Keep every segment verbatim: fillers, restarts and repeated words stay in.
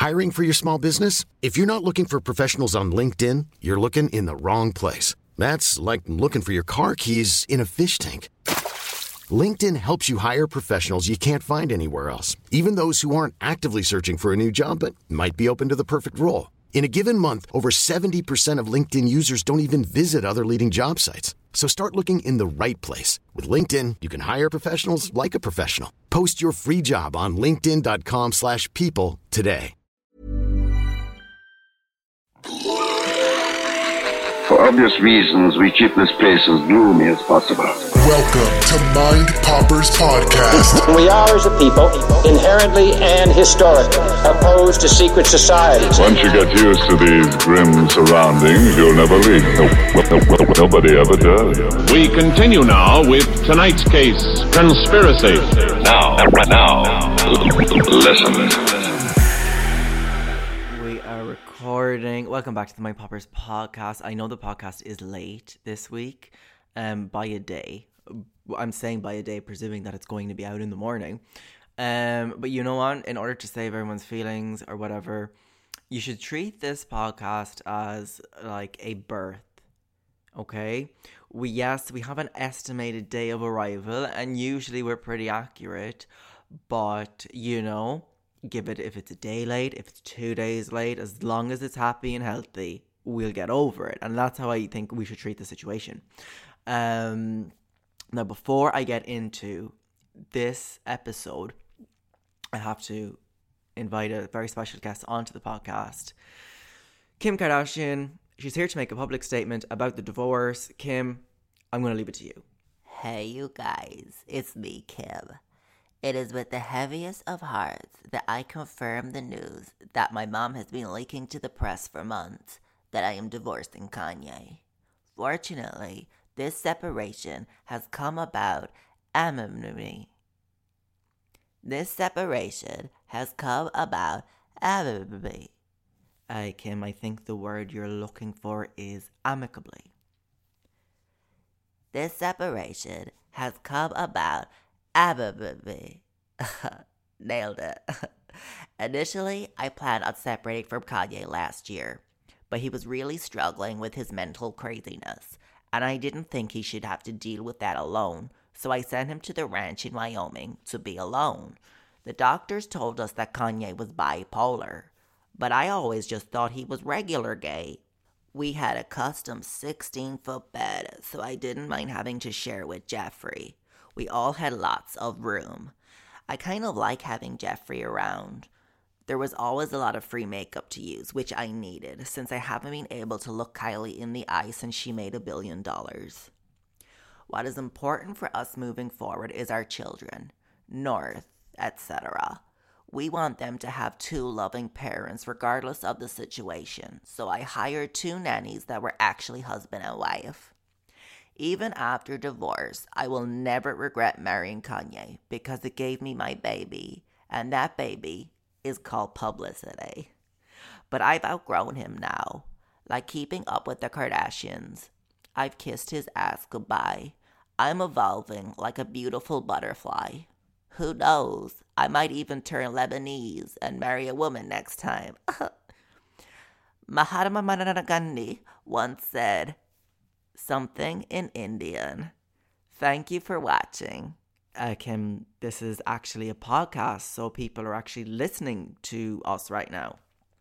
Hiring for your small business? If you're not looking for professionals on LinkedIn, you're looking in the wrong place. That's like looking for your car keys in a fish tank. LinkedIn helps you hire professionals you can't find anywhere else, even those who aren't actively searching for a new job but might be open to the perfect role. In a given month, over seventy percent of LinkedIn users don't even visit other leading job sites. So start looking in the right place. With LinkedIn, you can hire professionals like a professional. Post your free job on linkedin.com slash people today. For obvious reasons, we keep this place as gloomy as possible. Welcome to Mind Poppers Podcast. We are, as a people, inherently and historically opposed to secret societies. Once you get used to these grim surroundings, you'll never leave. No, no, no, nobody ever does. We continue now with tonight's case, Conspiracy. Now, now, listen. Recording. Welcome back to the My Poppers podcast. I know the podcast is late this week, um, by a day. I'm saying by a day, presuming that it's going to be out in the morning. Um, but you know what? In order to save everyone's feelings or whatever, you should treat this podcast as like a birth. Okay? We yes, we have an estimated day of arrival, and usually we're pretty accurate. But you know. Give it, if it's a day late, if it's two days late, as long as it's happy and healthy, we'll get over it. And that's how I think we should treat the situation. Um, now, before I get into this episode, I have to invite a very special guest onto the podcast. Kim Kardashian, she's here to make a public statement about the divorce. Kim, I'm going to leave it to you. Hey, you guys, it's me, Kim. It is with the heaviest of hearts that I confirm the news that my mom has been leaking to the press for months that I am divorcing Kanye. Fortunately, this separation has come about amicably. This separation has come about amicably. Uh, Kim, I think the word you're looking for is amicably. This separation has come about amicably. Nailed it. Initially, I planned on separating from Kanye last year, but he was really struggling with his mental craziness, and I didn't think he should have to deal with that alone, so I sent him to the ranch in Wyoming to be alone. The doctors told us that Kanye was bipolar, but I always just thought he was regular gay. We had a custom sixteen-foot bed, so I didn't mind having to share with Jeffrey. We all had lots of room. I kind of like having Jeffrey around. There was always a lot of free makeup to use, which I needed, since I haven't been able to look Kylie in the eye since she made a billion dollars. What is important for us moving forward is our children, North, et cetera. We want them to have two loving parents regardless of the situation, so I hired two nannies that were actually husband and wife. Even after divorce, I will never regret marrying Kanye because it gave me my baby, and that baby is called publicity. But I've outgrown him now, like keeping up with the Kardashians. I've kissed his ass goodbye. I'm evolving like a beautiful butterfly. Who knows? I might even turn Lebanese and marry a woman next time. Mahatma Gandhi once said something in Indian. Thank you for watching. Uh, Kim, this is actually a podcast, so people are actually listening to us right now.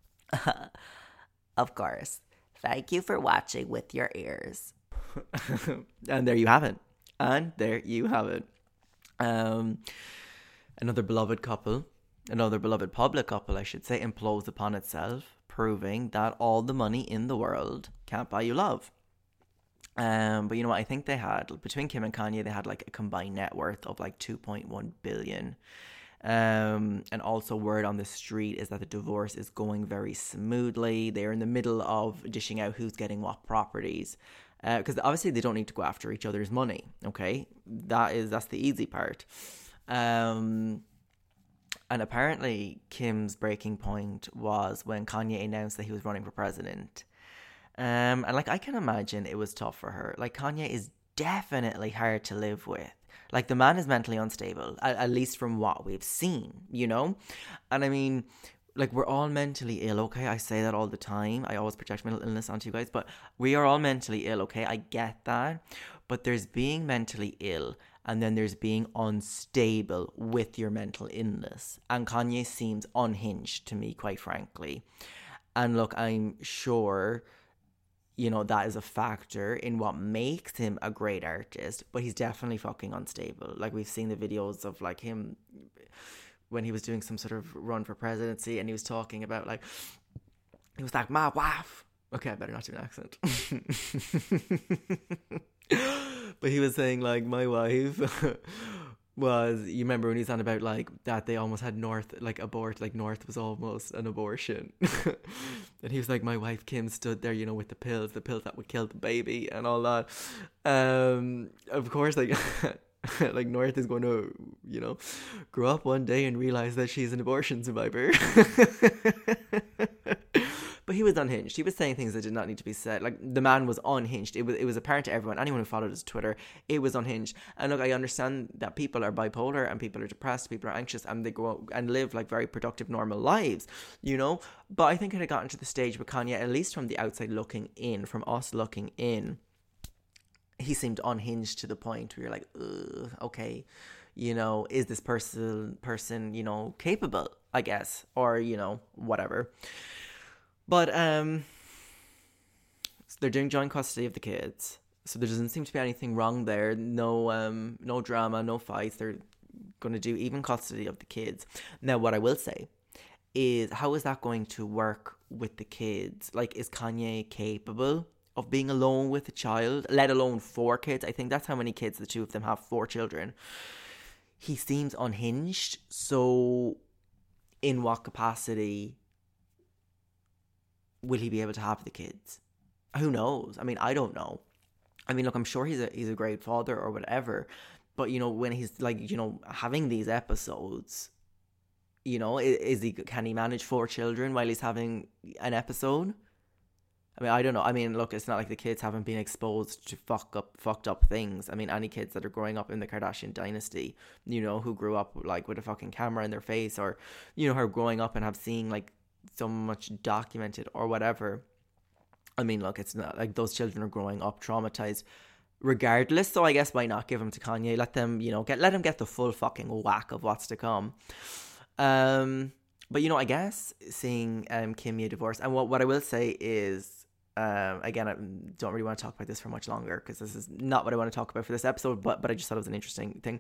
Of course. Thank you for watching with your ears. And there you have it. And there you have it. Um, another beloved couple, another beloved public couple, I should say, implodes upon itself, proving that all the money in the world can't buy you love. Um, but you know what? I think they had, between Kim and Kanye, they had like a combined net worth of like two point one billion. Um, and also word on the street is that the divorce is going very smoothly. They're in the middle of dishing out who's getting what properties. Because uh, obviously they don't need to go after each other's money. Okay, that is that's the easy part. Um, and apparently Kim's breaking point was when Kanye announced that he was running for president. Um, and like I can imagine it was tough for her. Like Kanye is definitely hard to live with. Like the man is mentally unstable, at, at least from what we've seen, you know. And I mean, like, we're all mentally ill, okay? I say that all the time. I always project mental illness onto you guys, but we are all mentally ill, okay? I get that. But there's being mentally ill, and then there's being unstable with your mental illness. And Kanye seems unhinged to me, quite frankly. And look, I'm sure, you know, that is a factor in what makes him a great artist, but he's definitely fucking unstable. Like, we've seen the videos of, like, him when he was doing some sort of run for presidency, and he was talking about, like, he was like, my wife. Okay, I better not do an accent. But he was saying, like, my wife was, you remember when he was on about, like, that they almost had North, like, abort, like, North was almost an abortion. And he was like, my wife Kim stood there, you know, with the pills, the pills that would kill the baby and all that. Um, of course, like, like, North is going to, you know, grow up one day and realize that she's an abortion survivor. But he was unhinged. He was saying things that did not need to be said. Like, the man was unhinged. It was it was apparent to everyone. Anyone who followed his Twitter, it was unhinged. And look, I understand that people are bipolar and people are depressed, people are anxious, and they go out and live, like, very productive, normal lives, you know? But I think it had gotten to the stage with Kanye, at least from the outside looking in, from us looking in, he seemed unhinged to the point where you're like, ugh, okay, you know, is this person, person, you know, capable, I guess, or, you know, whatever. But um, so they're doing joint custody of the kids, so there doesn't seem to be anything wrong there. No, um, no drama, no fights. They're going to do even custody of the kids. Now, what I will say is, how is that going to work with the kids? Like, is Kanye capable of being alone with a child, let alone four kids? I think that's how many kids the two of them have, four children. He seems unhinged. So, in what capacity will he be able to have the kids? Who knows? I mean, I don't know. I mean, look, I'm sure he's a he's a great father or whatever, but, you know, when he's, like, you know, having these episodes, you know, is, is he can he manage four children while he's having an episode? I mean, I don't know. I mean, look, it's not like the kids haven't been exposed to fuck up, fucked up things. I mean, any kids that are growing up in the Kardashian dynasty, you know, who grew up, like, with a fucking camera in their face, or, you know, who are growing up and have seen, like, so much documented or whatever. I mean, look, it's not like those children are growing up traumatized regardless. So I guess why not give them to Kanye? Let them, you know, get let them get the full fucking whack of what's to come. Um, but, you know, I guess seeing um Kim Ye divorce, and what what I will say is, um, again, I don't really want to talk about this for much longer because this is not what I want to talk about for this episode. But but I just thought it was an interesting thing.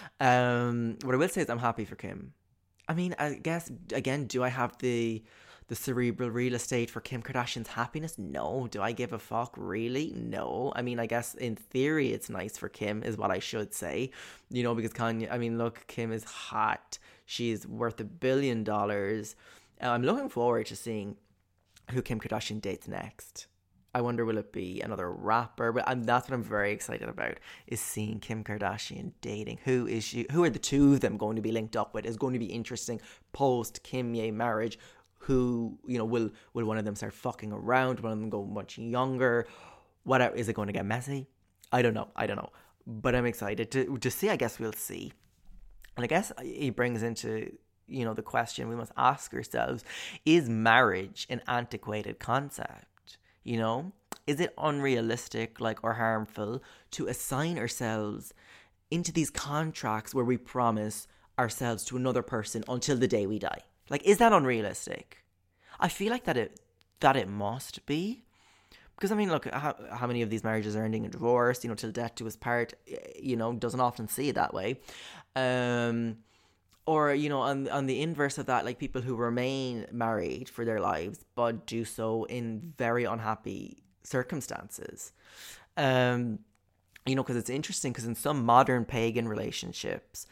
Um, what I will say is I'm happy for Kim. I mean, I guess, again, do I have the the cerebral real estate for Kim Kardashian's happiness? No. Do I give a fuck? Really? No. I mean, I guess in theory it's nice for Kim is what I should say, you know, because Kanye, I mean, look, Kim is hot. She's worth a billion dollars. I'm looking forward to seeing who Kim Kardashian dates next. I wonder, will it be another rapper? But I'm, that's what I'm very excited about, is seeing Kim Kardashian dating. Who is she? Who are the two of them going to be linked up with? Is going to be interesting post Kim Ye marriage. Who, you know, will will one of them start fucking around? One of them go much younger? What is it going to get messy? I don't know. I don't know. But I'm excited to to see. I guess we'll see. And I guess he brings into, you know, the question we must ask ourselves: is marriage an antiquated concept? You know, is it unrealistic, like, or harmful to assign ourselves into these contracts where we promise ourselves to another person until the day we die? Like, is that unrealistic? I feel like that it that it must be. Because, I mean, look, how, how many of these marriages are ending in divorce, you know, till death do us part, you know, doesn't often see it that way. Um... Or, you know, on on the inverse of that, like, people who remain married for their lives but do so in very unhappy circumstances. Um, you know, because it's interesting, because in some modern pagan relationships,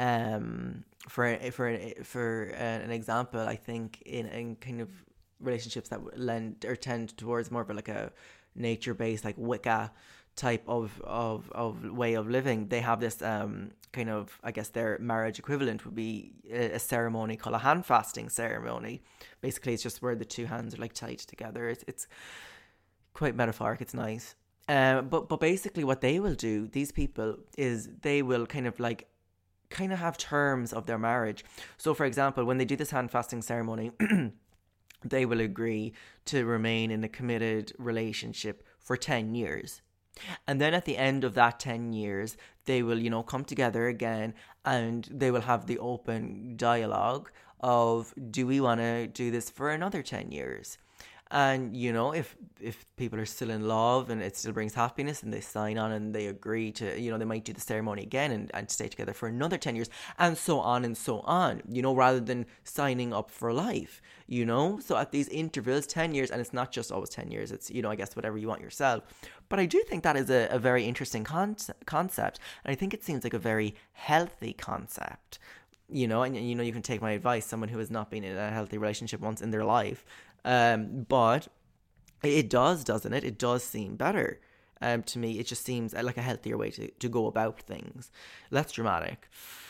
um, for for for an example, I think in, in kind of relationships that lend or tend towards more of a, like a nature-based, like Wicca type of, of, of way of living, they have this um kind of, I guess their marriage equivalent would be a, a ceremony called a hand fasting ceremony. Basically, it's just where the two hands are, like, tied together. It's, it's quite metaphoric. It's nice. Um, but but basically what they will do, these people, is they will kind of, like, kind of have terms of their marriage. So, for example, when they do this hand fasting ceremony, they will agree to remain in a committed relationship for ten years. And then at the end of that ten years, they will, you know, come together again and they will have the open dialogue of, do we want to do this for another ten years? And, you know, if if people are still in love and it still brings happiness and they sign on and they agree to, you know, they might do the ceremony again and, and stay together for another ten years and so on and so on, you know, rather than signing up for life, you know. So at these intervals, ten years, and it's not just always ten years, it's, you know, I guess whatever you want yourself. But I do think that is a, a very interesting con- concept. And I think it seems like a very healthy concept, you know, and, you know, you can take my advice, someone who has not been in a healthy relationship once in their life. Um, but it does, doesn't it? It does seem better. Um, to me, it just seems like a healthier way to, to go about things. Less dramatic.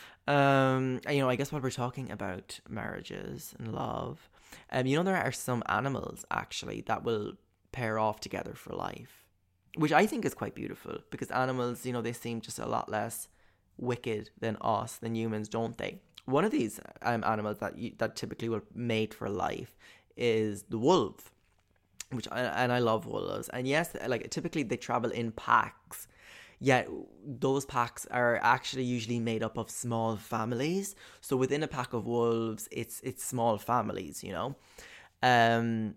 Um, and, you know, I guess while we're talking about marriages and love, um, you know, there are some animals actually that will pair off together for life, which I think is quite beautiful, because animals, you know, they seem just a lot less wicked than us, than humans, don't they? One of these um, animals that you, that typically will mate for life is the wolf, which I, and I love wolves. And yes, like typically they travel in packs, yet those packs are actually usually made up of small families. So within a pack of wolves, it's it's small families, you know. Um,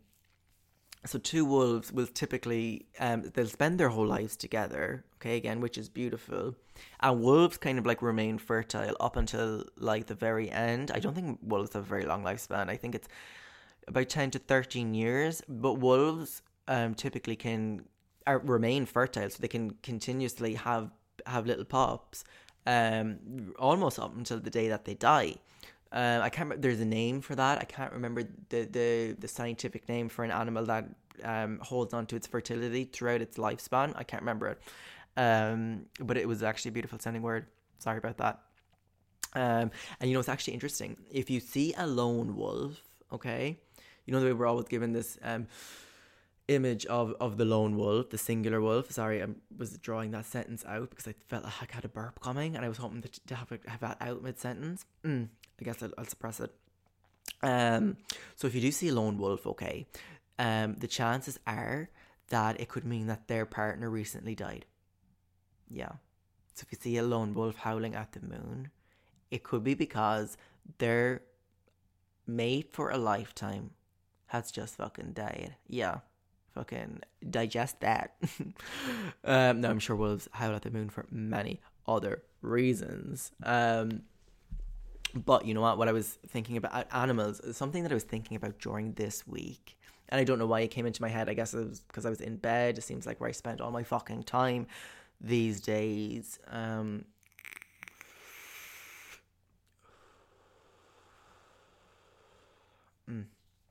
so two wolves will typically um they'll spend their whole lives together. Okay, again, which is beautiful. And wolves kind of like remain fertile up until like the very end. I don't think wolves have a very long lifespan. I think it's about ten to thirteen years, but wolves um, typically can are, remain fertile, so they can continuously have have little pups um, almost up until the day that they die. Um, I can't remember, there's a name for that. I can't remember the, the, the scientific name for an animal that um, holds on to its fertility throughout its lifespan. I can't remember it, um, but it was actually a beautiful sounding word. Sorry about that. Um, and you know, it's actually interesting. If you see a lone wolf, okay, you know the way we're always given this um, image of, of the lone wolf, the singular wolf. Sorry, I was drawing that sentence out because I felt like I had a burp coming and I was hoping to, to have, a, have that out mid-sentence. Mm, I guess I'll, I'll suppress it. Um, so if you do see a lone wolf, okay, um, the chances are that it could mean that their partner recently died. Yeah. So if you see a lone wolf howling at the moon, it could be because their mate for a lifetime has just fucking died. Yeah. Fucking digest that. um, no, I'm sure wolves howl at the moon for many other reasons. Um, but you know what? What I was thinking about animals, something that I was thinking about during this week, and I don't know why it came into my head. I guess it was because I was in bed. It seems like where I spend all my fucking time these days. Um, mm.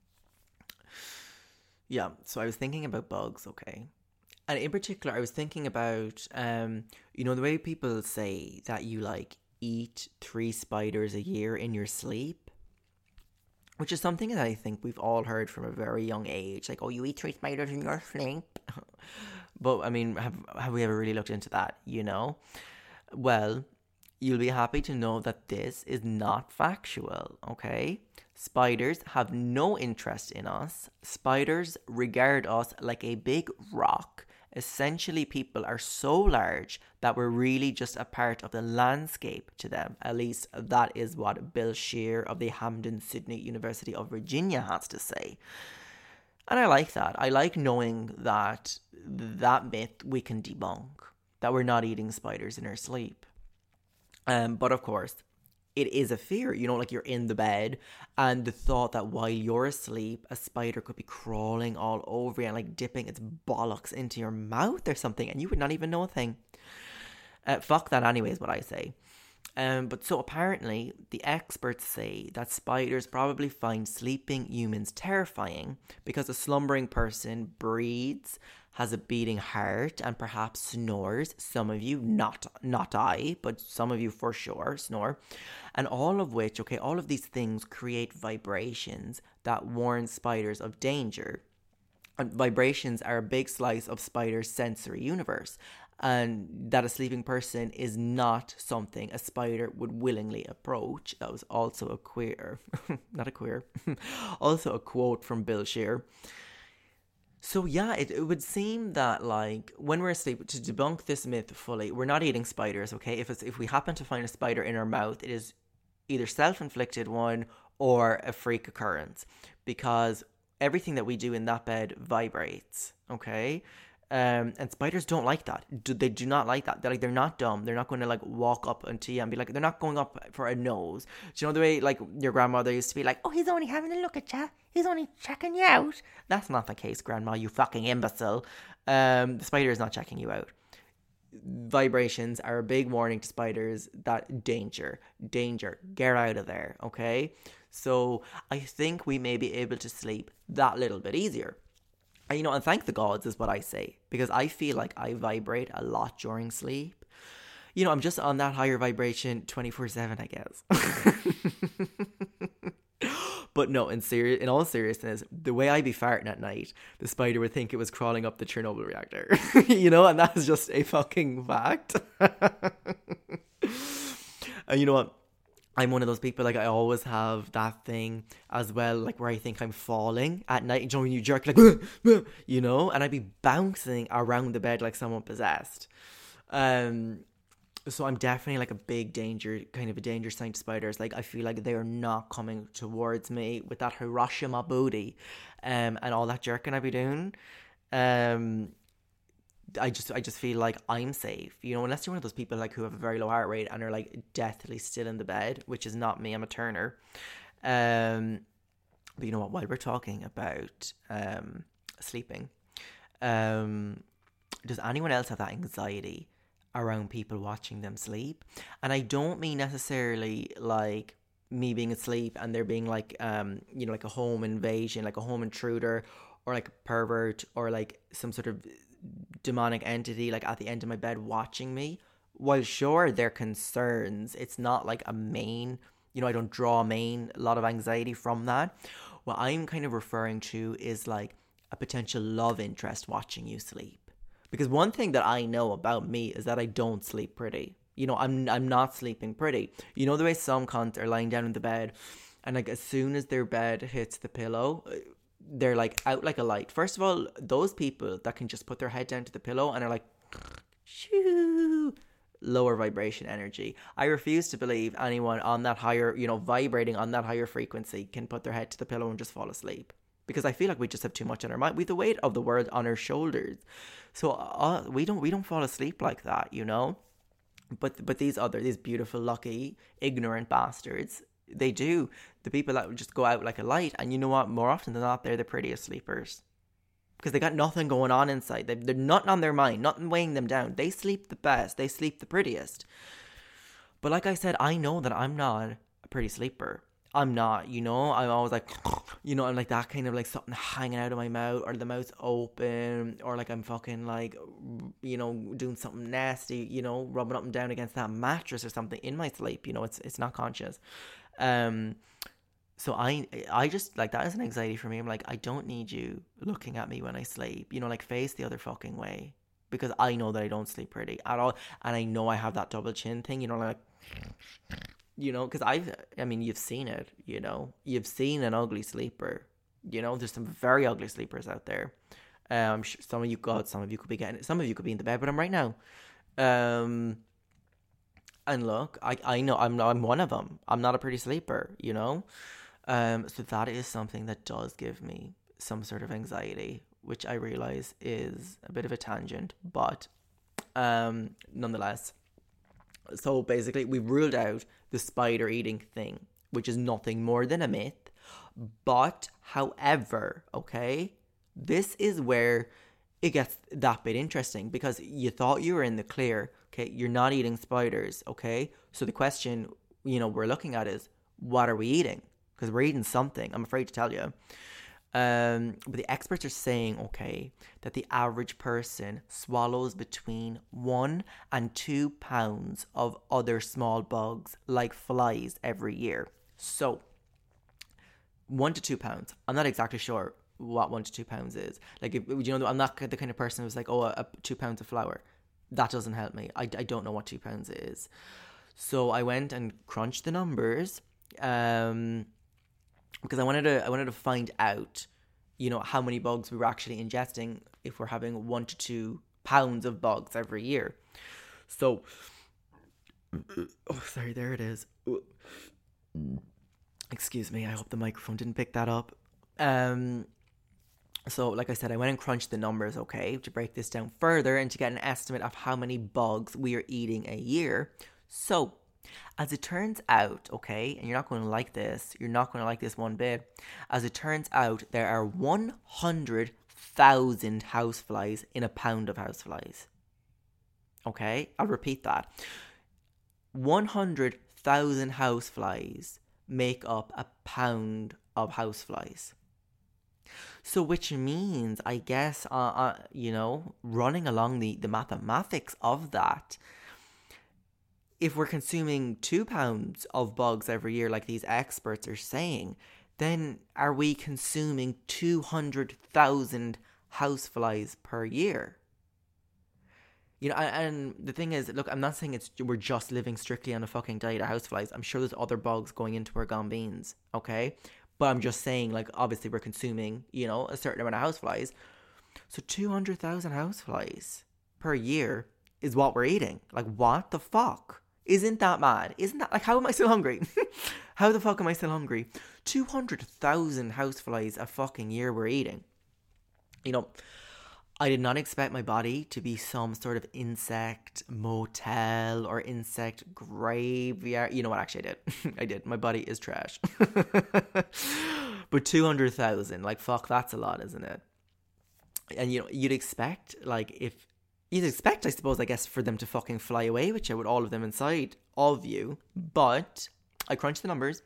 Yeah, so I was thinking about bugs, okay? And in particular, I was thinking about, um, you know, the way people say that you, like, eat three spiders a year in your sleep, which is something that I think we've all heard from a very young age. Like, oh, you eat three spiders in your sleep? But, I mean, have, have we ever really looked into that, you know? Well, you'll be happy to know that this is not factual, okay? Spiders have no interest in us. Spiders regard us like a big rock. Essentially, people are so large that we're really just a part of the landscape to them. At least that is what Bill Shear of the Hampden Sydney University of Virginia has to say. And I like that. I like knowing that that myth we can debunk, that we're not eating spiders in our sleep. Um, but of course, it is a fear, you know, like you're in the bed and the thought that while you're asleep, a spider could be crawling all over you and like dipping its bollocks into your mouth or something and you would not even know a thing. Uh, fuck that anyway is what I say. Um, but so apparently the experts say that spiders probably find sleeping humans terrifying because a slumbering person breathes, has a beating heart, and perhaps snores. Some of you, not not I, but some of you for sure snore. And all of which, okay, all of these things create vibrations that warn spiders of danger. And vibrations are a big slice of spiders' sensory universe. and that a sleeping person is not something a spider would willingly approach. That was also a queer, not a queer, also a quote from Bill Scheer. So yeah, it, it would seem that like when we're asleep, to debunk this myth fully, we're not eating spiders, okay? If it's, if we happen to find a spider in our mouth, it is either self-inflicted one or a freak occurrence, because everything that we do in that bed vibrates, okay? Um, and spiders don't like that. Do, they do not like that. They're like, they're not dumb. They're not going to like walk up onto you and be like, they're not going up for a nose. Do you know the way like your grandmother used to be like, oh, he's only having a look at you. He's only checking you out. That's not the case, Grandma, you fucking imbecile. Um, the spider is not checking you out. Vibrations are a big warning to spiders that danger, danger, get out of there, okay? So I think we may be able to sleep that little bit easier. And, you know, and thank the gods is what I say, because I feel like I vibrate a lot during sleep. You know, I'm just on that higher vibration twenty-four seven, I guess. But no, in serious, in all seriousness, the way I be farting at night, the spider would think it was crawling up the Chernobyl reactor. You know, and that is just a fucking fact. And you know what? I'm one of those people, like, I always have that thing as well, like, where I think I'm falling at night. You know, when you jerk, like, you know, and I'd be bouncing around the bed like someone possessed. Um, so I'm definitely, like, a big danger, kind of a danger sign to spiders. Like, I feel like they are not coming towards me with that Hiroshima booty, um, and all that jerking I be doing. Um... I just I just feel like I'm safe, you know, unless you're one of those people like who have a very low heart rate and are like deathly still in the bed, which is not me. I'm a turner. Um, but you know what? While we're talking about um sleeping, um, does anyone else have that anxiety around people watching them sleep? And I don't mean necessarily like me being asleep and there being like um you know like a home invasion, like a home intruder, or like a pervert, or like some sort of demonic entity like at the end of my bed watching me. While sure, they're concerns, it's not like a main, you know, I don't draw a main a lot of anxiety from that. What I'm kind of referring to is like a potential love interest watching you sleep. Because one thing that I know about me is that I don't sleep pretty. You know, I'm I'm not sleeping pretty. You know the way some cunts are lying down in the bed and like as soon as their bed hits the pillow, they're like out like a light. First of all, those people that can just put their head down to the pillow and are like, shoo, lower vibration energy. I refuse to believe anyone on that higher, you know, vibrating on that higher frequency can put their head to the pillow and just fall asleep. Because I feel like we just have too much on our mind. We have the weight of the world on our shoulders. So uh, we don't we don't fall asleep like that, you know. But but these other, these beautiful, lucky, ignorant bastards, they do. The people that would just go out like a light, and you know what? More often than not, they're the prettiest sleepers. Because they got nothing going on inside. They, they're nothing on their mind, nothing weighing them down. They sleep the best. They sleep the prettiest. But like I said, I know that I'm not a pretty sleeper. I'm not, you know. I'm always like, you know, I'm like that kind of like something hanging out of my mouth, or the mouth's open, or like I'm fucking like, you know, doing something nasty, you know, rubbing up and down against that mattress or something in my sleep. You know, it's it's not conscious. Um, so I, I just, like, that is an anxiety for me. I'm like, I don't need you looking at me when I sleep, you know, like, face the other fucking way, because I know that I don't sleep pretty at all, and I know I have that double chin thing, you know, like, you know, because I've, I mean, you've seen it, you know, you've seen an ugly sleeper, you know, there's some very ugly sleepers out there. Um, some of you, God, some of you could be getting, some of you could be in the bed with them right now. Um, and look, I, I know I'm I'm one of them. I'm not a pretty sleeper, you know. Um, so that is something that does give me some sort of anxiety, which I realize is a bit of a tangent, but um, nonetheless. So basically, we've ruled out the spider eating thing, which is nothing more than a myth. But, however, okay, this is where it gets that bit interesting, because you thought you were in the clear. Okay, you're not eating spiders. Okay, so the question, you know, we're looking at is, what are we eating? Because we're eating something, I'm afraid to tell you. Um, but the experts are saying, okay, that the average person swallows between one and two pounds of other small bugs like flies every year. So, one to two pounds. I'm not exactly sure what one to two pounds is. Like, if, you know, I'm not the kind of person who's like, oh, a, a two pounds of flour. that doesn't help me. I, I don't know what two pounds is. So I went and crunched the numbers um, because I wanted to I wanted to find out, you know, how many bugs we were actually ingesting if we're having one to two pounds of bugs every year. So, oh, sorry, there it is. Excuse me, I hope the microphone didn't pick that up. Um, so, like I said, I went and crunched the numbers, okay, to break this down further and to get an estimate of how many bugs we are eating a year. So, as it turns out, okay, and you're not going to like this, you're not going to like this one bit. As it turns out, there are one hundred thousand houseflies in a pound of houseflies. Okay, I'll repeat that. one hundred thousand houseflies make up a pound of houseflies. So which means, I guess, uh, uh, you know, running along the, the mathematics of that, if we're consuming two pounds of bugs every year, like these experts are saying, then are we consuming two hundred thousand houseflies per year? You know, and the thing is, look, I'm not saying it's we're just living strictly on a fucking diet of houseflies. I'm sure there's other bugs going into our gum beans, okay? But I'm just saying, like, obviously we're consuming, you know, a certain amount of houseflies. So two hundred thousand houseflies per year is what we're eating. Like, what the fuck? Isn't that mad? Isn't that, like, how am I still hungry? How the fuck am I still hungry? two hundred thousand houseflies a fucking year we're eating. You know, I did not expect my body to be some sort of insect motel or insect graveyard. You know what? Actually, I did. I did. My body is trash. But two hundred thousand, like, fuck, that's a lot, isn't it? And, you know, you'd expect, like, if... You'd expect, I suppose, I guess, for them to fucking fly away with you, with all of them inside of you. But I crunched the numbers.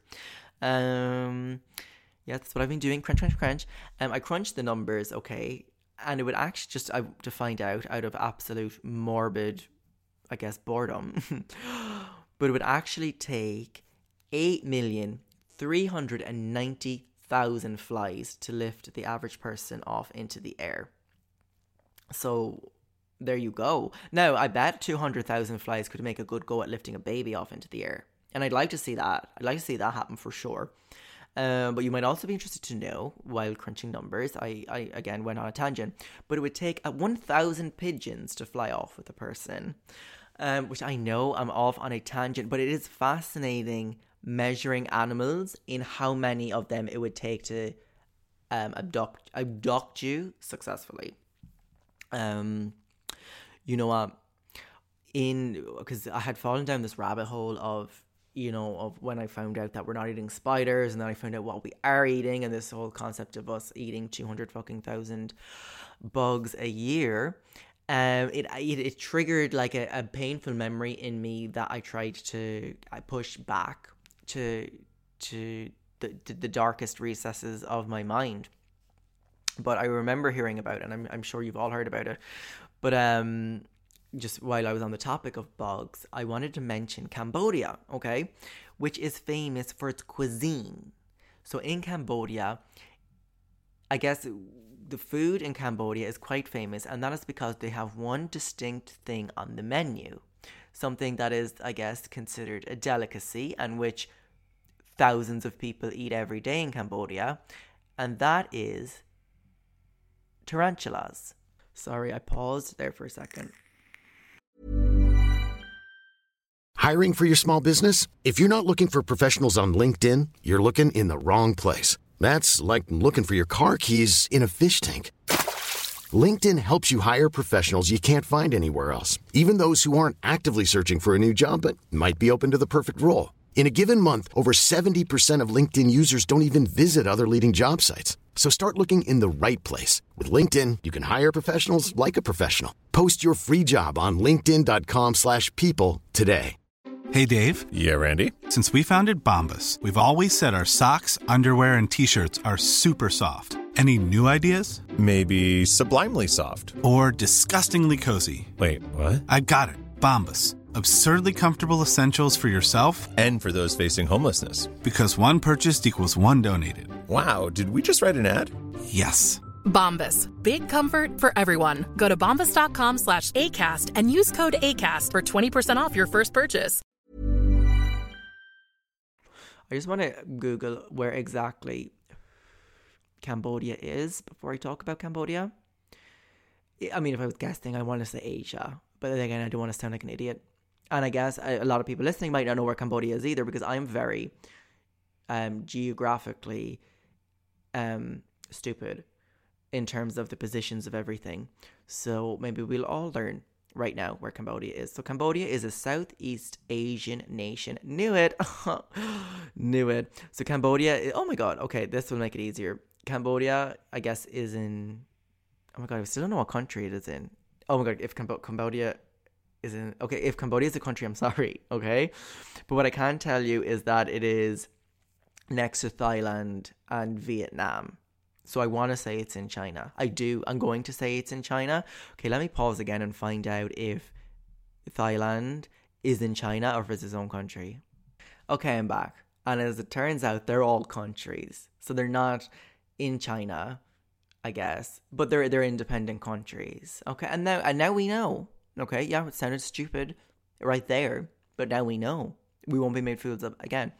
Um, yeah, that's what I've been doing. Crunch, crunch, crunch. Um, I crunched the numbers, okay... And it would actually just, uh, to find out, out of absolute morbid, I guess, boredom, but it would actually take eight million three hundred ninety thousand flies to lift the average person off into the air. So, there you go. Now, I bet two hundred thousand flies could make a good go at lifting a baby off into the air. And I'd like to see that. I'd like to see that happen for sure. Um, but you might also be interested to know, while crunching numbers, I, I again went on a tangent, but it would take uh, one thousand pigeons to fly off with a person, um, which I know I'm off on a tangent, but it is fascinating measuring animals in how many of them it would take to um, abduct, abduct you successfully. Um, you know what, uh, in, because I had fallen down this rabbit hole of, you know, of when I found out that we're not eating spiders, and then I found out what we are eating, and this whole concept of us eating two hundred fucking thousand bugs a year. Um, it, it it triggered like a, a painful memory in me that I tried to I push back to to the the darkest recesses of my mind. But I remember hearing about it, and I'm I'm sure you've all heard about it. But um. Just while I was on the topic of bugs, I wanted to mention Cambodia, okay, which is famous for its cuisine. So in Cambodia, I guess the food in Cambodia is quite famous, and that is because they have one distinct thing on the menu, something that is, I guess, considered a delicacy and which thousands of people eat every day in Cambodia, and that is tarantulas. Sorry, I paused there for a second. Hiring for your small business? If you're not looking for professionals on LinkedIn, you're looking in the wrong place. That's like looking for your car keys in a fish tank. LinkedIn helps you hire professionals you can't find anywhere else, even those who aren't actively searching for a new job but might be open to the perfect role. In a given month, over seventy percent of LinkedIn users don't even visit other leading job sites. So start looking in the right place. With LinkedIn, you can hire professionals like a professional. Post your free job on linkedin dot com slash people today. Hey, Dave. Yeah, Randy. Since we founded Bombas, we've always said our socks, underwear, and T-shirts are super soft. Any new ideas? Maybe sublimely soft. Or disgustingly cozy. Wait, what? I got it. Bombas. Absurdly comfortable essentials for yourself and for those facing homelessness. Because one purchased equals one donated. Wow, did we just write an ad? Yes. Bombas. Big comfort for everyone. Go to bombas.com slash ACAST and use code ACAST for twenty percent off your first purchase. I just want to Google where exactly Cambodia is before I talk about Cambodia. I mean, if I was guessing, I want to say Asia. But then again, I don't want to sound like an idiot. And I guess a lot of people listening might not know where Cambodia is either, because I'm very um, geographically um, stupid in terms of the positions of everything. So maybe we'll all learn right now where Cambodia is. So Cambodia is a Southeast Asian nation. Knew it. Knew it. So Cambodia, oh my God. Okay, this will make it easier. Cambodia, I guess, is in, oh my God, I still don't know what country it is in. Oh my God, if Cambo- Cambodia is in, okay, if Cambodia is a country, I'm sorry, okay? But what I can tell you is that it is next to Thailand and Vietnam. So I want to say it's in China. I do. I'm going to say it's in China. Okay, let me pause again and find out if Thailand is in China or if it's its own country. Okay, I'm back. And as it turns out, they're all countries. So they're not in China, I guess. But they're they're independent countries. Okay, and now and now we know. Okay, yeah, it sounded stupid right there. But now we know. We won't be made fools of again.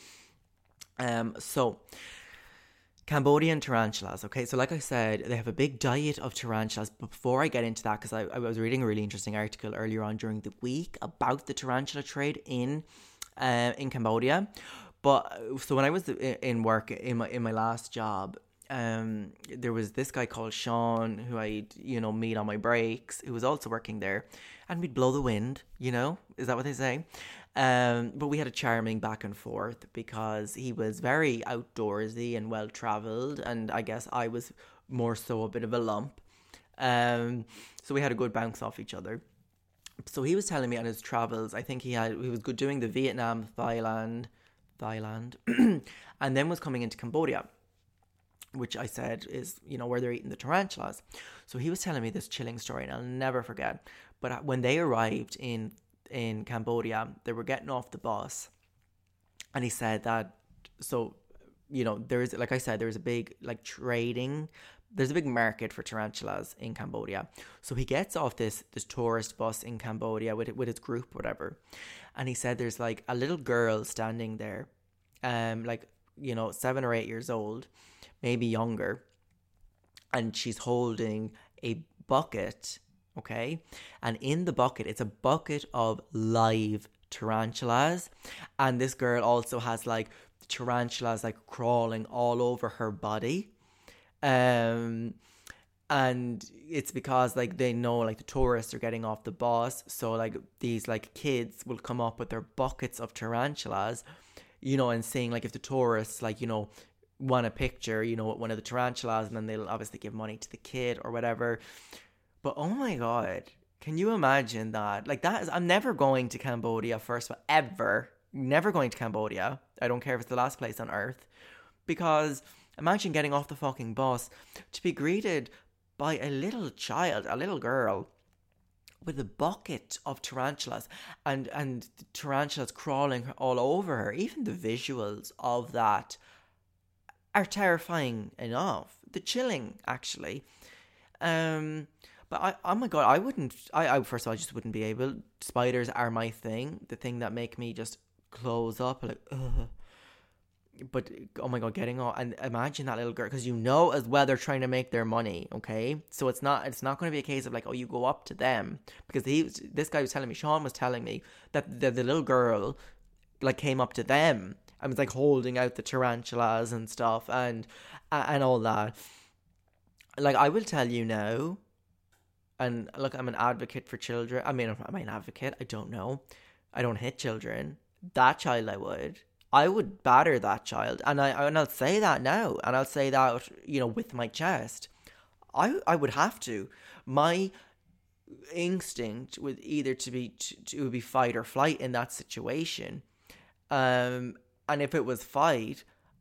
Um, so... Cambodian tarantulas, okay? So like I said, they have a big diet of tarantulas. But before I get into that, because I, I was reading a really interesting article earlier on during the week about the tarantula trade in uh, in Cambodia. But so when I was in work in my in my last job, um, there was this guy called Sean who I you know meet on my breaks, who was also working there, and we'd blow the wind. You know, is that what they say? Um, but we had a charming back and forth because he was very outdoorsy and well travelled, and I guess I was more so a bit of a lump. Um, so we had a good bounce off each other. So he was telling me on his travels, I think he had he was good doing the Vietnam, Thailand, Thailand, and then was coming into Cambodia, which I said is, you know, where they're eating the tarantulas. So he was telling me this chilling story, and I'll never forget. But when they arrived in in Cambodia, they were getting off the bus, and he said that, so, you know, there's, like I said, there's a big, like, trading, there's a big market for tarantulas in Cambodia. So he gets off this this tourist bus in Cambodia with with his group, whatever, and he said there's, like, a little girl standing there, um, like, you know, seven or eight years old, maybe younger, and she's holding a bucket. Okay, and in the bucket, it's a bucket of live tarantulas, and this girl also has like tarantulas like crawling all over her body, um, and it's because like they know like the tourists are getting off the bus, so like these like kids will come up with their buckets of tarantulas, you know, and seeing like if the tourists like you know want a picture, you know, one of the tarantulas, and then they'll obviously give money to the kid or whatever. But oh my God, can you imagine that? Like that is, I'm never going to Cambodia first, but ever, never going to Cambodia. I don't care if it's the last place on earth, because imagine getting off the fucking bus to be greeted by a little child, a little girl, with a bucket of tarantulas and, and tarantulas crawling all over her. Even the visuals of that are terrifying enough. The chilling, actually. Um... But I, oh my God, I wouldn't, I, I, first of all, I just wouldn't be able, spiders are my thing, the thing that make me just close up, like, ugh. But, oh my God, getting on, and imagine that little girl, because you know as well they're trying to make their money, okay? So it's not, it's not going to be a case of like, oh, you go up to them, because he, this guy was telling me, Sean was telling me, that the, the little girl, like, came up to them, and was like holding out the tarantulas and stuff, and, and all that. Like, I will tell you now, and look, I'm an advocate for children. I mean, am I an advocate? I don't know. I don't hit children. That child I would. I would batter that child. And, I, and I'll say that now. And I'll say that, you know, with my chest. I I would have to. My instinct would either to be to, to be fight or flight in that situation. Um, and if it was fight,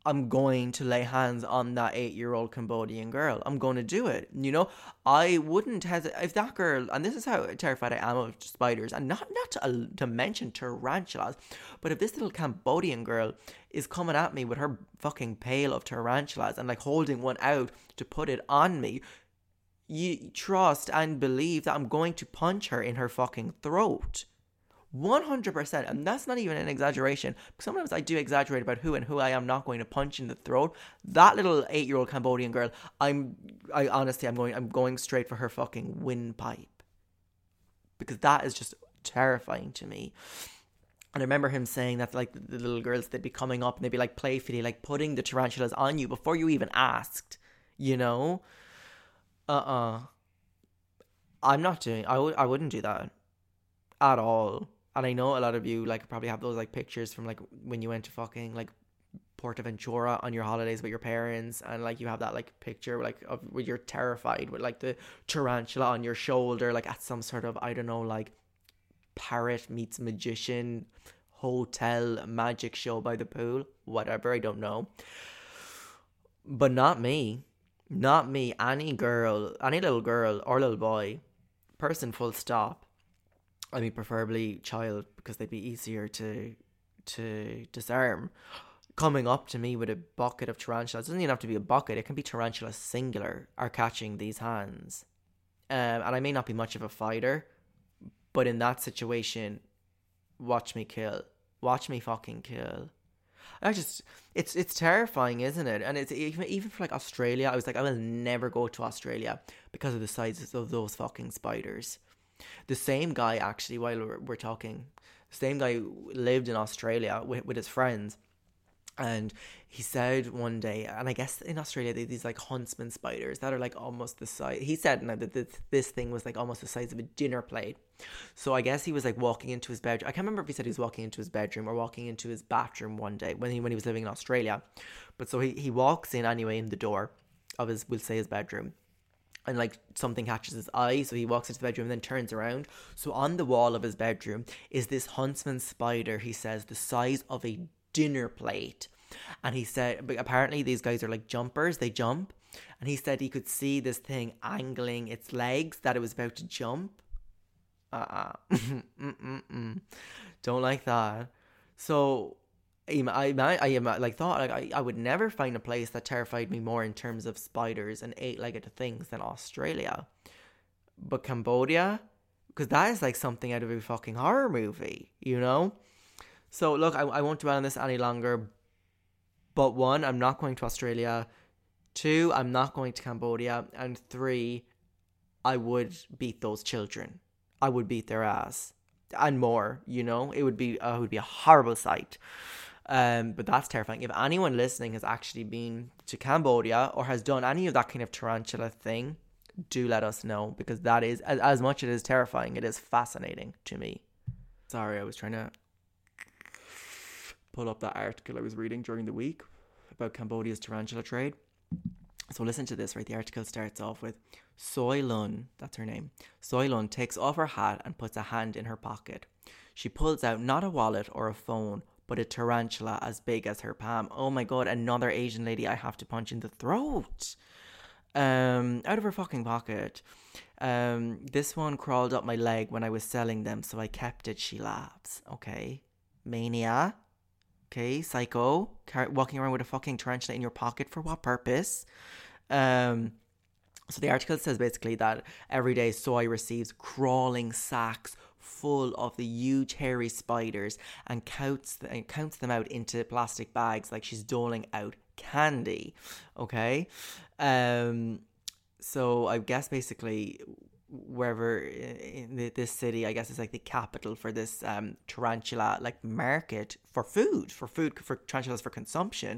I'm going to lay hands on that eight-year-old Cambodian girl. I'm going to do it. You know, I wouldn't hesitate if that girl, and this is how terrified I am of spiders, and not not to, to mention tarantulas, but if this little Cambodian girl is coming at me with her fucking pail of tarantulas and like holding one out to put it on me, you trust and believe that I'm going to punch her in her fucking throat. one hundred percent, and that's not even an exaggeration. Sometimes I do exaggerate about who and who I am not going to punch in the throat. That little eight-year-old Cambodian girl, I'm, I honestly, I'm going, I'm going straight for her fucking windpipe, because that is just terrifying to me. And I remember him saying that, like, the little girls, they'd be coming up and they'd be like playfully, like putting the tarantulas on you before you even asked, you know. Uh-uh. I'm not doing. I w- I wouldn't do that at all. And I know a lot of you like probably have those like pictures from like when you went to fucking like Portaventura on your holidays with your parents, and like you have that like picture like of where you're terrified with like the tarantula on your shoulder, like at some sort of, I don't know, like parrot meets magician hotel magic show by the pool, whatever, I don't know. But not me. Not me. Any girl, any little girl or little boy, person full stop. I mean, preferably child, because they'd be easier to to disarm. Coming up to me with a bucket of tarantulas, it doesn't even have to be a bucket, it can be tarantula singular, are catching these hands. Um, and I may not be much of a fighter, but in that situation, watch me kill. Watch me fucking kill. I just, it's it's terrifying, isn't it? And it's even, even for like Australia, I was like, I will never go to Australia because of the sizes of those fucking spiders. The same guy, actually, while we're, we're talking, the same guy lived in Australia with, with his friends, and he said one day, and I guess in Australia they have these like huntsman spiders that are like almost the size, he said now that this, this thing was like almost the size of a dinner plate. So I guess he was like walking into his bedroom. I can't remember if he said he was walking into his bedroom or walking into his bathroom one day when he when he was living in Australia. But so he, he walks in anyway in the door of his, we'll say his bedroom. And like something catches his eye, so he walks into the bedroom and then turns around. So on the wall of his bedroom is this huntsman spider, he says, the size of a dinner plate. And he said, but apparently these guys are like jumpers, they jump. And he said he could see this thing angling its legs, that it was about to jump. Uh-uh. Mm-mm-mm. Don't like that. So I, I, I, I like thought like I, I would never find a place that terrified me more in terms of spiders and eight-legged things than Australia. But Cambodia, because that is like something out of a fucking horror movie, you know? So look, I, I won't dwell on this any longer. But one, I'm not going to Australia. Two, I'm not going to Cambodia. And three, I would beat those children. I would beat their ass. And more, you know? It would be, uh, it would be a horrible sight. Um, but that's terrifying. If anyone listening has actually been to Cambodia or has done any of that kind of tarantula thing, do let us know, because that is, as, as much as it is terrifying, it is fascinating to me. Sorry, I was trying to pull up that article I was reading during the week about Cambodia's tarantula trade. So listen to this, right? The article starts off with, Soy Lun, that's her name. Soy Lun takes off her hat and puts a hand in her pocket. She pulls out not a wallet or a phone, but a tarantula as big as her palm. Oh my god, another Asian lady I have to punch in the throat. Um, out of her fucking pocket. Um, this one crawled up my leg when I was selling them, so I kept it, she laughs. Okay. Mania. Okay, psycho. Car- walking around with a fucking tarantula in your pocket for what purpose? Um... So the article says basically that every day Soy receives crawling sacks full of the huge hairy spiders and counts th- and counts them out into plastic bags like she's doling out candy. Okay, um, so I guess basically wherever in the, this city, I guess it's like the capital for this um, tarantula like market for food, for food for tarantulas for consumption,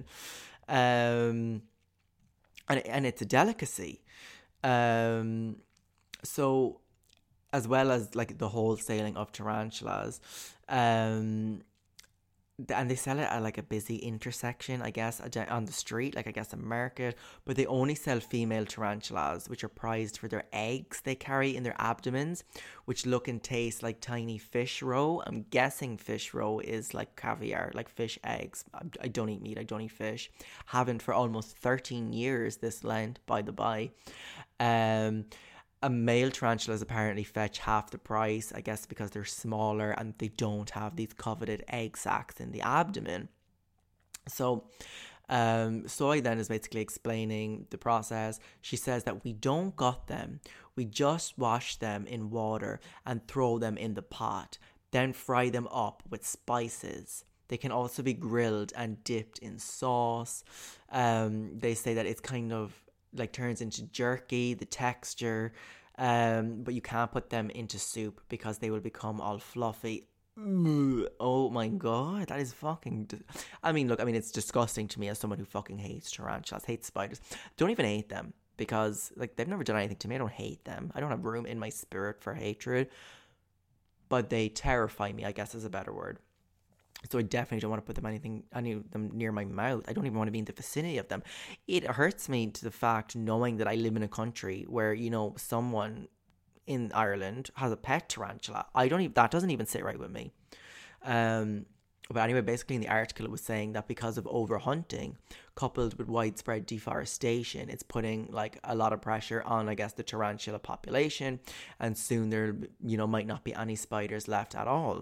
um, and and it's a delicacy. Um, so as well as like the wholesaling of tarantulas, um, and they sell it at like a busy intersection, I guess, on the street, like I guess a market, but they only sell female tarantulas, which are prized for their eggs they carry in their abdomens, which look and taste like tiny fish roe. I'm guessing fish roe is like caviar, like fish eggs. I don't eat meat, I don't eat fish. Haven't for almost thirteen years this Lent, by the by. Um... A male tarantulas apparently fetch half the price, I guess because they're smaller and they don't have these coveted egg sacs in the abdomen. So, um, Soy then is basically explaining the process. She says that we don't gut them. We just wash them in water and throw them in the pot, then fry them up with spices. They can also be grilled and dipped in sauce. Um, they say that it's kind of like turns into jerky, the texture, um, but you can't put them into soup because they will become all fluffy. Ugh. Oh my god, that is fucking... Di- I mean, look, I mean, it's disgusting to me as someone who fucking hates tarantulas, hates spiders. Don't even hate them because, like, they've never done anything to me. I don't hate them. I don't have room in my spirit for hatred, but they terrify me, I guess is a better word. So I definitely don't want to put them anything, any of them near my mouth. I don't even want to be in the vicinity of them. It hurts me to the fact knowing that I live in a country where, you know, someone in Ireland has a pet tarantula. I don't even, that doesn't even sit right with me. Um, but anyway, basically in the article it was saying that because of overhunting, coupled with widespread deforestation, it's putting like a lot of pressure on, I guess, the tarantula population, and soon there, you know, might not be any spiders left at all.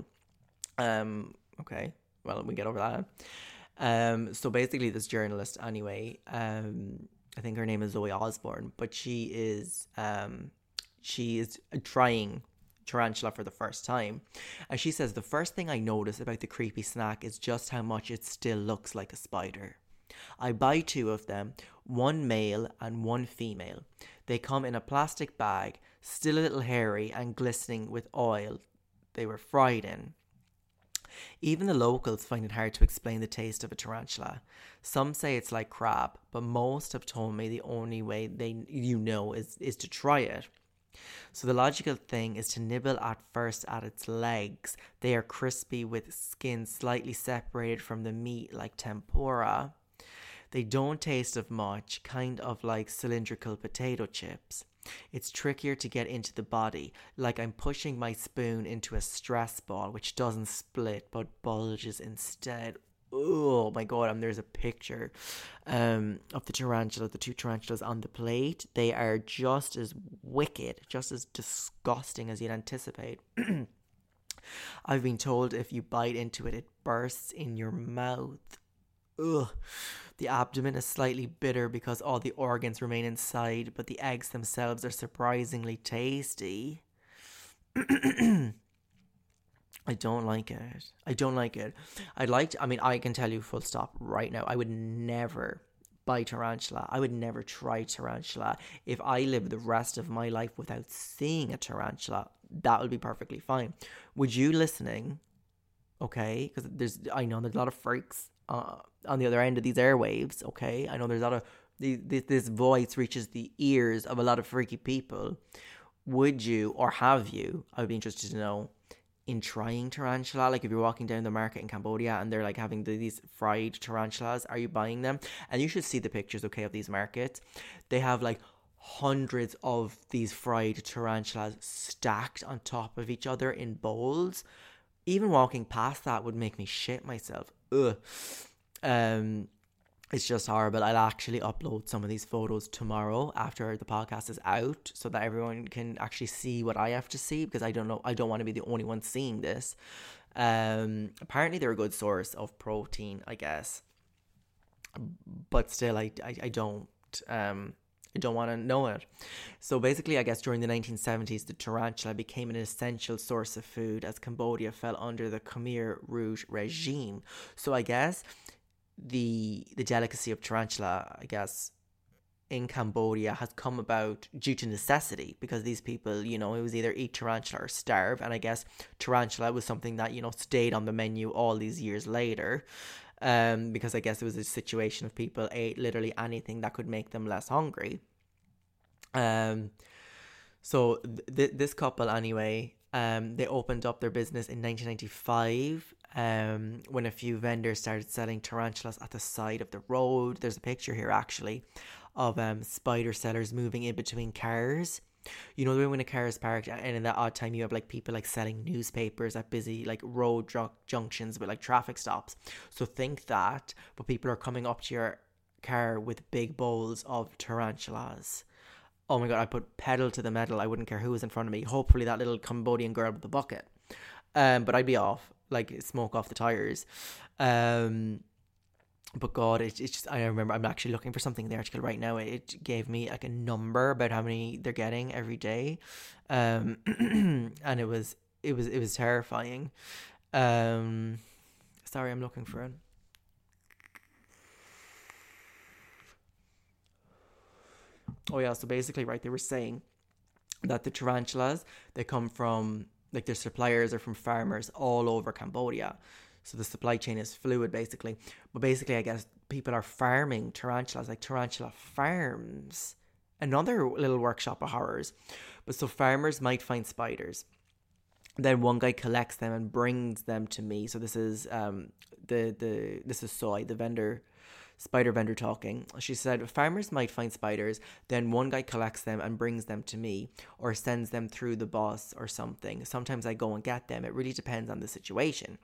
Um... Okay, well, we get over that. Um, so basically this journalist anyway, um, I think her name is Zoe Osborne, but she is, um, she is trying tarantula for the first time. And she says, the first thing I notice about the creepy snack is just how much it still looks like a spider. I buy two of them, one male and one female. They come in a plastic bag, still a little hairy and glistening with oil they were fried in. Even the locals find it hard to explain the taste of a tarantula. Some say it's like crab, but most have told me the only way they you know is, is to try it. So the logical thing is to nibble at first at its legs. They are crispy with skin slightly separated from the meat like tempura. They don't taste of much, kind of like cylindrical potato chips. It's trickier to get into the body, like I'm pushing my spoon into a stress ball, which doesn't split but bulges instead. Oh my god, and there's a picture um, of the tarantula, the two tarantulas on the plate. They are just as wicked, just as disgusting as you'd anticipate. I've been told if you bite into it, it bursts in your mouth. Ugh. The abdomen is slightly bitter because all the organs remain inside, but the eggs themselves are surprisingly tasty. I don't like it. I don't like it. I'd like to, I mean, I can tell you full stop right now, I would never buy tarantula. I would never try tarantula. If I live the rest of my life without seeing a tarantula, that would be perfectly fine. Would you listening, okay, because there's, I know there's a lot of freaks Uh, on the other end of these airwaves, okay? I know there's a lot of... This, this voice reaches the ears of a lot of freaky people. Would you, or have you, I would be interested to know, in trying tarantula? Like if you're walking down the market in Cambodia and they're like having the, these fried tarantulas, are you buying them? And you should see the pictures, okay, of these markets. They have like hundreds of these fried tarantulas stacked on top of each other in bowls. Even walking past that would make me shit myself. Ugh. Um, it's just horrible. I'll actually upload some of these photos tomorrow after the podcast is out so that everyone can actually see what I have to see, because I don't know, I don't want to be the only one seeing this. Um, apparently they're a good source of protein, I guess. But still, I, I, I don't... Um, I don't want to know it. So basically, I guess during the nineteen seventies, the tarantula became an essential sourse of food as Cambodia fell under the Khmer Rouge regime. So I guess the the delicacy of tarantula, I guess, in Cambodia has come about due to necessity, because these people, you know, it was either eat tarantula or starve. And I guess tarantula was something that, you know, stayed on the menu all these years later. Um, because I guess it was a situation of people ate literally anything that could make them less hungry. Um, so th- this couple anyway, Um, they opened up their business in nineteen ninety-five um, when a few vendors started selling tarantulas at the side of the road. There's a picture here actually of um, spider sellers moving in between cars. You know, when a car is parked and in that odd time you have like people like selling newspapers at busy like road dr- junctions with like traffic stops. So think that, but people are coming up to your car with big bowls of tarantulas. Oh my god, I put pedal to the metal. I wouldn't care who was in front of me. Hopefully that little Cambodian girl with the bucket. Um, but I'd be off, like smoke off the tires. Um, but God, it, it's just, I remember I'm actually looking for something in the article right now. It gave me like a number about how many they're getting every day. Um, and it was, it was, it was terrifying. Um, sorry, I'm looking for it. Oh yeah, so basically, right, they were saying that the tarantulas, they come from, like their suppliers are from farmers all over Cambodia. So the supply chain is fluid, basically. But basically, I guess people are farming tarantulas, like tarantula farms. Another little workshop of horrors. But so farmers might find spiders. Then one guy collects them and brings them to me. So this is um the the this is Soy, the vendor. Spider vendor talking. She said, farmers might find spiders, then one guy collects them and brings them to me or sends them through the bus or something. Sometimes I go and get them. It really depends on the situation.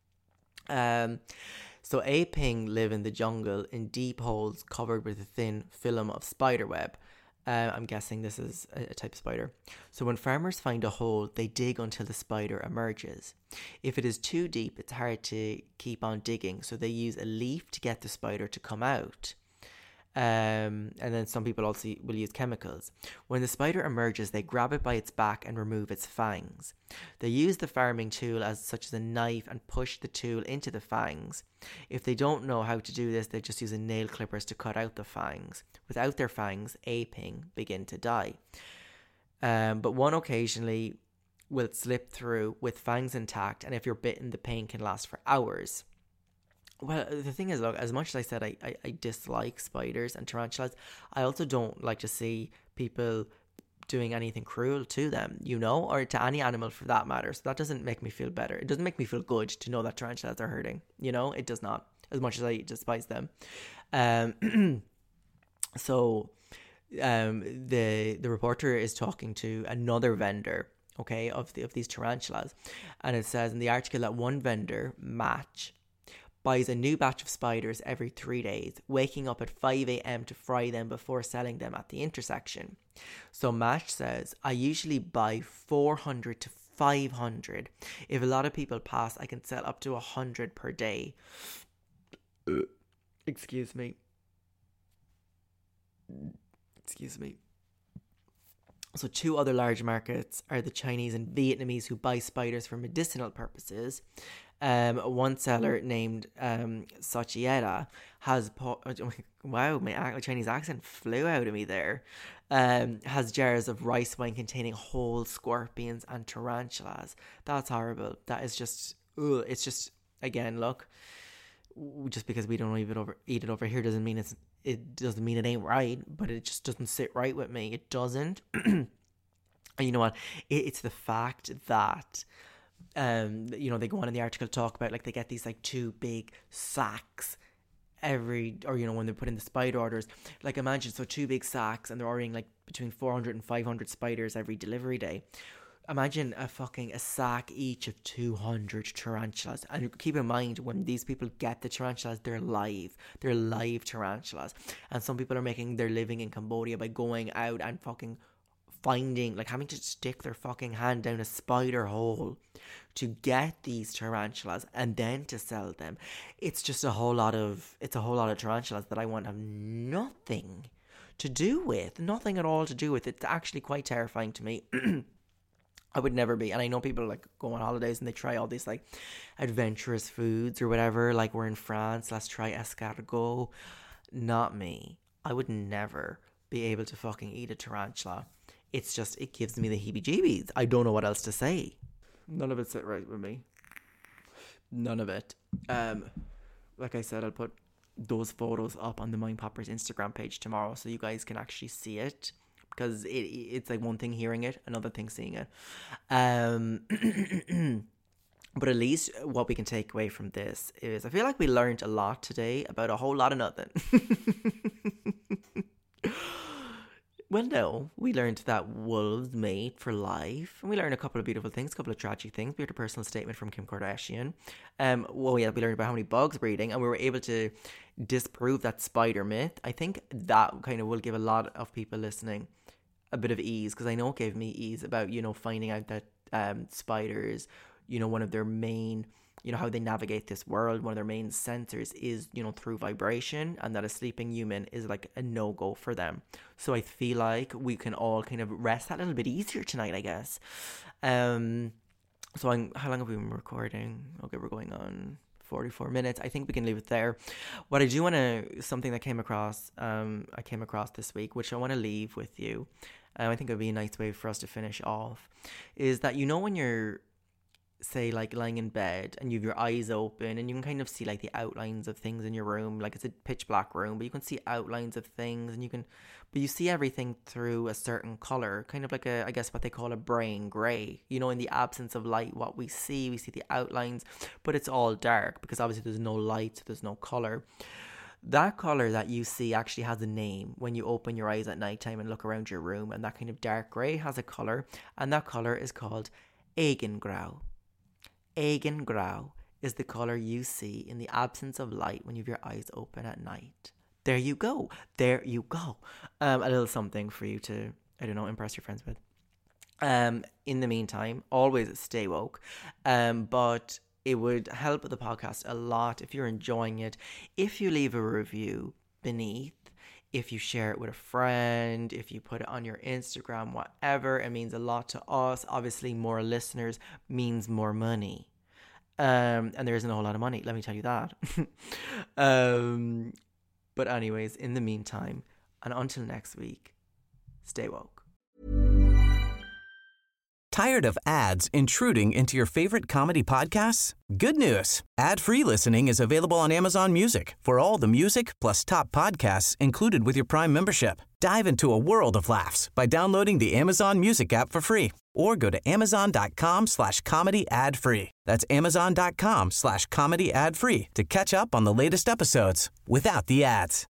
Um, so aping live in the jungle in deep holes covered with a thin film of spider web. Uh, I'm guessing this is a, a type of spider. So when farmers find a hole, they dig until the spider emerges. If it is too deep, it's hard to keep on digging, so they use a leaf to get the spider to come out. Um, and then some people also will use chemicals. When the spider emerges, they grab it by its back and remove its fangs. They use the farming tool as such as a knife and push the tool into the fangs. If they don't know how to do this, they just use a nail clippers to cut out the fangs. Without their fangs, aping begin to die. Um, but one occasionally will slip through with fangs intact, and if you're bitten, the pain can last for hours. Well, the thing is, look, as much as I said I, I, I dislike spiders and tarantulas, I also don't like to see people doing anything cruel to them, you know, or to any animal for that matter. So that doesn't make me feel better. It doesn't make me feel good to know that tarantulas are hurting, you know, it does not, as much as I despise them. Um, so um, the the reporter is talking to another vendor, okay, of the, of these tarantulas, and it says in the article that one vendor, Match, buys a new batch of spiders every three days, waking up at five a.m. to fry them before selling them at the intersection. So Match says, I usually buy four hundred to five hundred. If a lot of people pass, I can sell up to one hundred per day. Excuse me. Excuse me. So two other large markets are the Chinese and Vietnamese, who buy spiders for medicinal purposes. Um, one seller named um, Sachiera has po- wow, my Chinese accent flew out of me there. Um, has jars of rice wine containing whole scorpions and tarantulas. That's horrible. That is just, ugh, it's just, again, look, just because we don't eat it over eat it over here doesn't mean it's it doesn't mean it ain't right, but it just doesn't sit right with me. It doesn't. And you know what? It, it's the fact that. Um, you know, they go on in the article to talk about, like, they get these like two big sacks every, or you know, when they put in the spider orders, like imagine, so two big sacks, and they're ordering like between four hundred and five hundred spiders every delivery day. Imagine a fucking a sack each of two hundred tarantulas. And keep in mind, when these people get the tarantulas, they're live. They're live tarantulas. And some people are making their living in Cambodia by going out and fucking finding, like having to stick their fucking hand down a spider hole to get these tarantulas and then to sell them. It's just a whole lot of, it's a whole lot of tarantulas that I want to have nothing to do with. Nothing at all to do with. It's actually quite terrifying to me. I would never be. And I know people like go on holidays and they try all these like adventurous foods or whatever. Like, we're in France, let's try escargot. Not me. I would never be able to fucking eat a tarantula. It's just, it gives me the heebie-jeebies. I don't know what else to say. None of it sit right with me. None of it. Um, like I said, I'll put those photos up on the Mind Poppers Instagram page tomorrow so you guys can actually see it. because it, it's like one thing hearing it, another thing seeing it. Um, but at least what we can take away from this is I feel like we learned a lot today about a whole lot of nothing. Well, no, we learned that wolves mate for life, and we learned a couple of beautiful things, a couple of tragic things. We heard a personal statement from Kim Kardashian. Um, well, yeah, we learned about how many bugs we're eating, and we were able to disprove that spider myth. I think that kind of will give a lot of people listening a bit of ease, because I know it gave me ease about, you know, finding out that um, spiders, you know, one of their main, you know, how they navigate this world, one of their main sensors is, you know, through vibration, and that a sleeping human is like a no-go for them. So I feel like we can all kind of rest that little bit easier tonight, I guess. Um, so I'm, how long have we been recording? Okay, we're going on forty-four minutes. I think we can leave it there. What I do want to, something that came across, um, I came across this week, which I want to leave with you, um, I think it would be a nice way for us to finish off, is that, you know, when you're, say, like lying in bed and you have your eyes open and you can kind of see like the outlines of things in your room, like it's a pitch black room, but you can see outlines of things, and you can, but you see everything through a certain color, kind of like a, I guess what they call a brain gray, you know, in the absence of light, what we see, we see the outlines, but it's all dark because obviously there's no light, so there's no color. That color that you see actually has a name when you open your eyes at nighttime and look around your room, and that kind of dark gray has a color, and that color is called Eigengrau. Eigengrau is the color you see in the absence of light when you have your eyes open at night. There you go. There you go. Um, a little something for you to, I don't know, impress your friends with. Um, in the meantime, always stay woke. Um, but it would help the podcast a lot if you're enjoying it, if you leave a review beneath, if you share it with a friend, if you put it on your Instagram, whatever. It means a lot to us. Obviously, more listeners means more money. Um, and there isn't a whole lot of money, let me tell you that. um, but anyways, in the meantime, and until next week, stay woke. Tired of ads intruding into your favorite comedy podcasts? Good news. Ad-free listening is available on Amazon Music for all the music plus top podcasts included with your Prime membership. Dive into a world of laughs by downloading the Amazon Music app for free or go to amazon.com slash comedy ad free. That's amazon.com slash comedy ad free to catch up on the latest episodes without the ads.